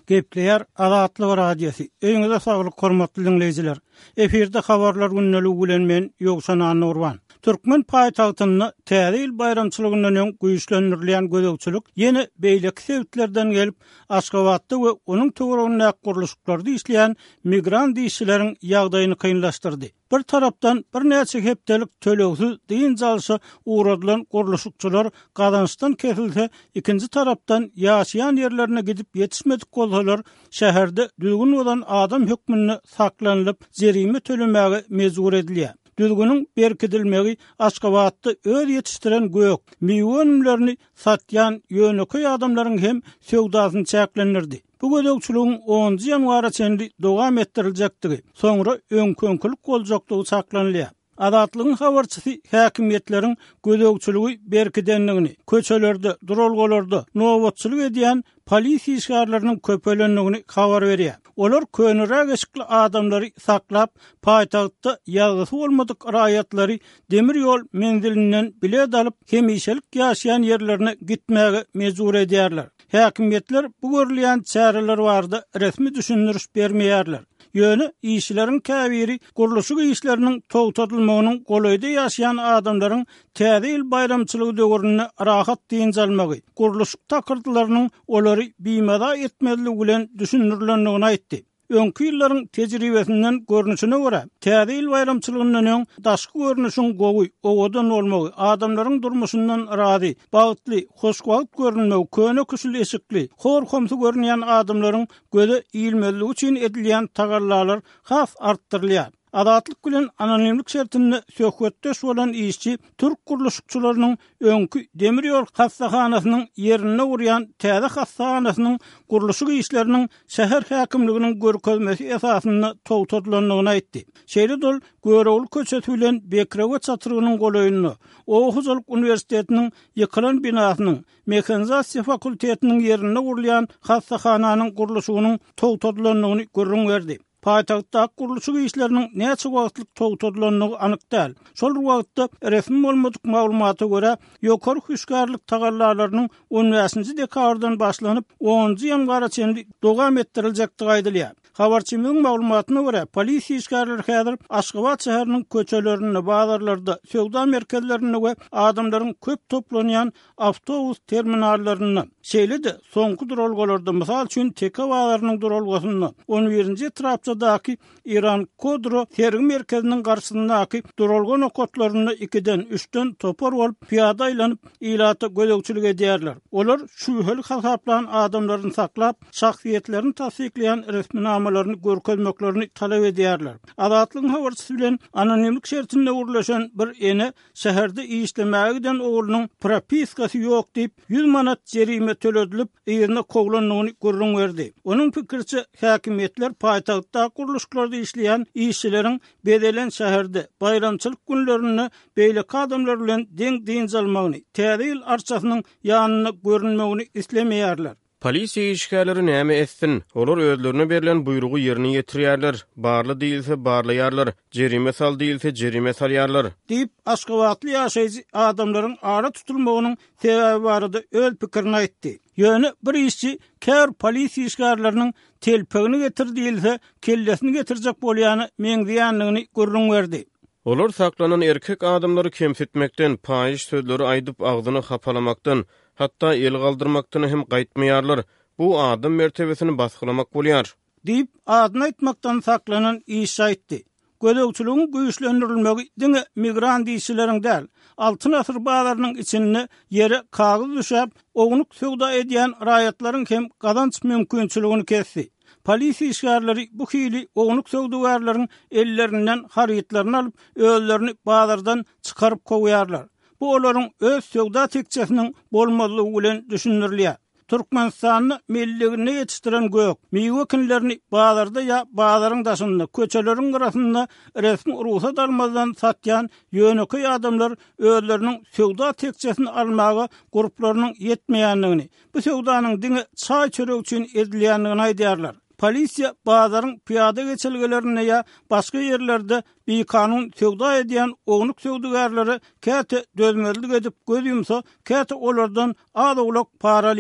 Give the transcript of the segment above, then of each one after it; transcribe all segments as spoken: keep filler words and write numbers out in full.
Gepleyer Azatlyk radiosi. Öňüňizde saglyk hormatly dinleýijiler. Eferde habarlar günnälik bilen men Ýogşan Anurwan. Türkmen paýtagtyny täze ýyl bayramçylygyndan öň güýçlendirilýän gözegçilik ýene beýleki sebäplerden gelip Aşgabatda we onuň töwereginde guruluşlarda işleýän migrant işçileriň ýagdaýyny kynlaşdyrdy. Bir tarapdan bir näçe hepdelik tölegsiz diýin jalşy uğradylan guruluşçular gazançdan kesilse, ikinji tarapdan ýaşaýan ýerlerine gidip ýetişmedik bolsalar, şäherde düzgün bolan adam hökmüne saklanylyp jerime tölemäge mejbur edilýär. Düzgünün berkidilmegi Aşgabatda öz yetiştiren gök, milyonlaryny satýan ýöneköy adamlaryň hem söwdasyny çäklendirdi. Bu gözegçiligiň onuncu ýanwara çenli dowam ettiriljekdigi, soňra öňkönkülük boljakdygy saklanylýar. Azatlygyň habarçysy häkimetleriň gözegçiligi berkidenligini, köçelerde, duralgalarda nowatçylyk edýän polisiýa işgärleriniň köpelenligini habar berýär. Olar könürä geçikli adamlary saklap, paýtagtda ýagdysy bolmadyk raýatlary demir ýol menzilinden bilet alyp, hemişelik ýaşaýan ýerlerine gitmäge mejbur edýärler. Häkimetler bu görülýän çäreler bardy resmi düşündürüş bermeýärler. Ýöne işçilerin käbiri guruluşyk işleriniň togtatylmagynyň golaýda ýaşaýan adamlaryň täze ýyl bayramçylygy döwrüne rahat diýin jalmagy, guruluşyk takyrdylarynyň olary biýmada etmezligi bilen düşündirilendigini aýtdy. Öňkü ýyllaryň tejribesinden görnüşine görä, täze ýyl bayramçylygyndan öň daşky görnüşiň gowy, owadan bolmagy, adamlaryň durmuşyndan razy, bagtly, hoşgawt görünmegi, köne küsül eşikli, horkomsy görünýän adamlaryň göze iýilmezligi üçin edilýän tagarlalar has arttyrylýar. Azatlyk bilen anonimlik şertinde söhbetdeş bolan işçi Türk guruluşçularynyň öňkü demir ýol hassahanasynyň ýerine urýan täze hassahanasynyň guruluşyk işleriniň şäher häkimliginiň görkezmesi esasyny togtatlandygyny aýtdy. Şeýle-dol Göregul köçesi bilen Bekrewe çatyrynyň golaýyny, Oğuzalk Üniversitetiniň ýykylan binasynyň Mekanizasiýa fakultetiniň ýerine urulýan hassahananyň guruluşynyň togtatlandygyny görüň berdi. Paýtagtda guruluşyk işleriniň näçe wagtlyk togtatlandygy anyk däl. Şol wagtda resmi bolmadyk maglumata görä, ýokary hüşgärlik tagarlalarynyň on beşinji dekabrdan başlanyp onuncu ýanwara çenli dowam ettiriljekdigi aýdylýar. Habarçymyň maglumatyna görä, polisiýa işgärleri häzir Aşgabat şäheriniň köçelerinde, bazarlarda, söwda merkezlerinde we adamlaryň köp toplanýan awtobus terminallaryny, şeýle-de soňky duralgalarda, mysal üçin Teke bazarnyň duralgasyny, on birinji trapçadaky İran Kodro tergi merkeziniň garşysyndaky duralga nokatlaryny ikiden üçden topar bolup piýada aýlanyp ilata gözegçilik edýärler. Olar şübhelik hasaplan adamlaryny saklap, şahsiýetlerini tasdikleýän resmi namalaryny görkezmeklerini talap edýärler. Azatlygyň habarçysy bilen anonimlik şertinde urlaşan bir ene şäherde işlemäge giden oglunyň propiskasy ýok diýip yüz manat jerime töledilip ýerine koglandygyny görüň berdi. Onuň pikirçe häkimetler paýtagtda guruluşlarda işleýän işçileriň bedelen şäherde bayramçylyk günlerini beýleki adamlar bilen deň diýin jalmagyny, täze ýyl arçasynyň ýanyna görünmegini islemeýärler. Polisiýa işgärleri näme etsin? Olar özlerine berilen buýrugy ýerine ýetirýärler. Barly diýilse barlaýarlar, jerime sal diýilse jerime salýarlar. Diýip Aşgabatly ýaşaýjy adamlaryň ara tutulmagynyň sebebi barada öz pikirini aýtdy. Ýöne bir işçi kär polisiýa işgärleriniň telpegini getir diýilse, kellesini getirjek bolýany meňdiýänligini görüň berdi. Olar saklanan erkek adamlary kemsitmekden, paýyş sözleri aýdyp agzyny hapalamakdan, hatta el galdyrmakdan hem gaýtmaýarlar. Bu adam mertebesini basgylamak bolýar. Diýip adyny aýtmakdan saklanan iş aýtdy. Gözegçiligiň güýçlendirilmegi diňe migrant işçileriň däl, altyn asyr bazarnyň içinde ýere kagyz düşäp, ognuk söwda edýän raýatlaryň hem gazanç mümkinçiligini kesdi. Polisiýa işgärleri bu hili ognuk söwdagärleriň ellerinden harytlaryny alyp, özlerini bazardan çykaryp goýarlar. Bu olaryň öz söwda tekçesiniň bolmadygy bilen düşündirilýär. Türkmenistanyny milliligine ýetişdiren gök, meýwe kinlerini bazarda ýa bazaryň daşynda, köçeleriň arasynda resmi ruhsat almadan satýan ýöneköy adamlar özleriniň söwda tekçesini almaga gruplarynyň ýetmeýänligini, bu söwdanyň diňe çaý çörek üçin edilýänligini aýdýarlar. Polisiýa bazaryň piýada geçilgelerine ýa başga ýerlerde bir kanun söwda edýän ognuk söwdagärleri käte dözmezlik edip göz ýumsa, käte olardan az ulak para alýar.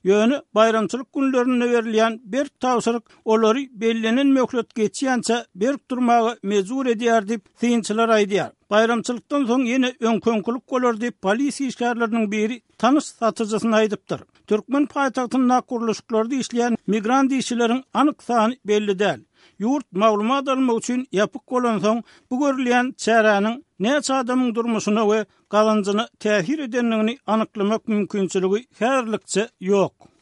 Ýöne bayramçylyk günlerine berilýän bir tawsyryk olary bellenen möhlet geçýänçe berk durmagy mejbur edýär diýip synçylar aýdýar. Bayramçylykdan soň ýene öňköňkülük bolar diýip polisiýa işgärleriniň biri tanış satyjysyna aýdypdyr. Türkmen paýtagtyna kuruluşlarda işleýän migrant işçileriň anyk sany belli däl. Yurt maglumat almak üçin ýapyk bolan soň bu görülýän çäranyň näçe adamyň durmuşyna we galanjyna täsir edenligini anyklamak mümkinçiligi härlikçe ýok.